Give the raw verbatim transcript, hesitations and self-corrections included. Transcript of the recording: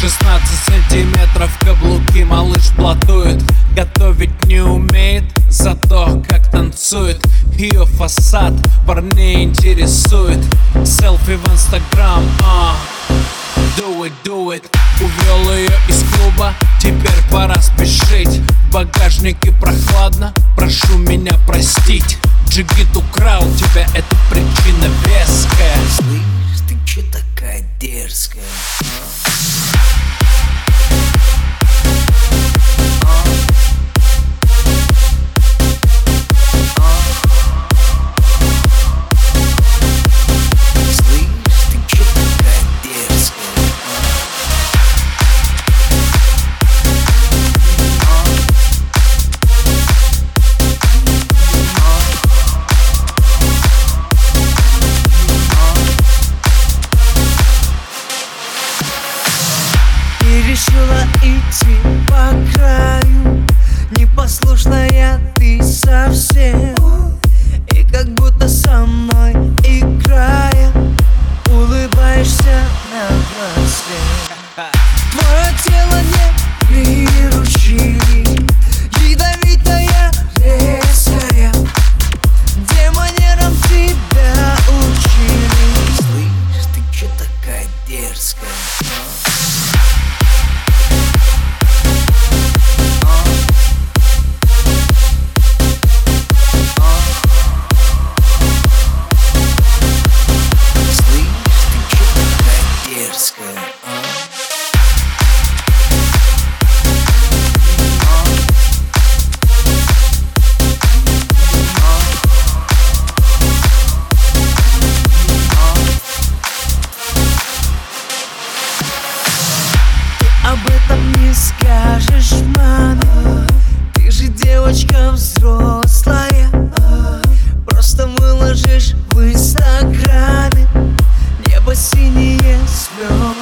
шестнадцать сантиметров каблуки малыш платует. Готовить не умеет, зато как танцует. Ее фасад парней интересует. Селфи в инстаграм, а do it, do it. Увел ее из клуба, теперь пора спешить. В багажнике прохладно, прошу меня простить. Джигит украл тебя, это причина веская. Слышь, ты чё такая дерзкая? Решила идти по краю, непослушная ты совсем. И как будто со мной играя, улыбаешься напрасно. Твое тело не приручили, ядовитая, резкая. Где манерам тебя учили? Слышь, ты чё такая дерзкая? Об этом не скажешь маме, ты же девочка взрослая. Просто выложишь в инстаграме небо синие звезды.